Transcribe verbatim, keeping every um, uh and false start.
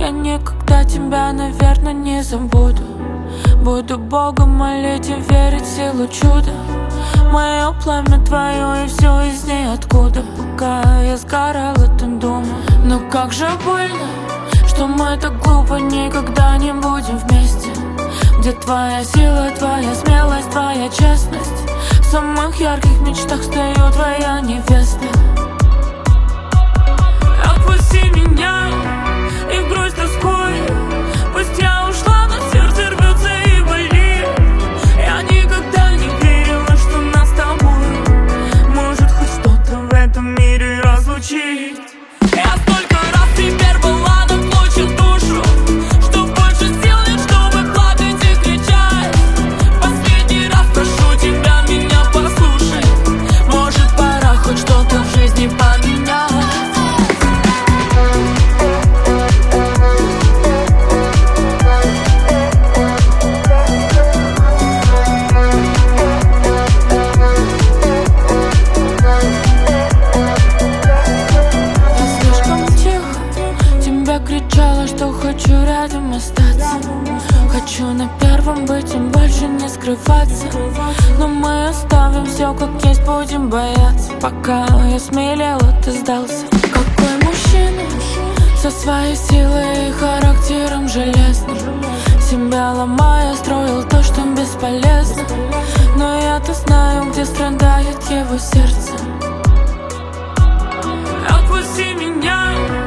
Я никогда тебя, наверное, не забуду. Буду Бога молить и верить в силу чуда. Мое пламя твое и все из ниоткуда. Пока я сгорала, ты думал. Но как же больно, что мы так глупо никогда не будем вместе. Где твоя сила, твоя смелость, твоя честность? В самых ярких мечтах стою твоя невеста. Отпусти меня и брось тоской. Пусть я ушла, но сердце рвется и болит. Я никогда не верила, что нас с тобой может хоть что-то в этом мире разлучить. Я столько раз теперь была наклочен душу, что больше сил нет, чтобы плакать и кричать. Последний раз прошу тебя, меня послушай. Может, пора хоть что-то в жизни поменять. Кричала, что хочу рядом остаться. Хочу на первом быть и больше не скрываться. Но мы оставим все как есть, будем бояться. Пока я смелела, ты сдался. Какой мужчина со своей силой и характером железным, себя ломая, строил то, что бесполезно. Но я-то знаю, где страдает его сердце. Отпусти меня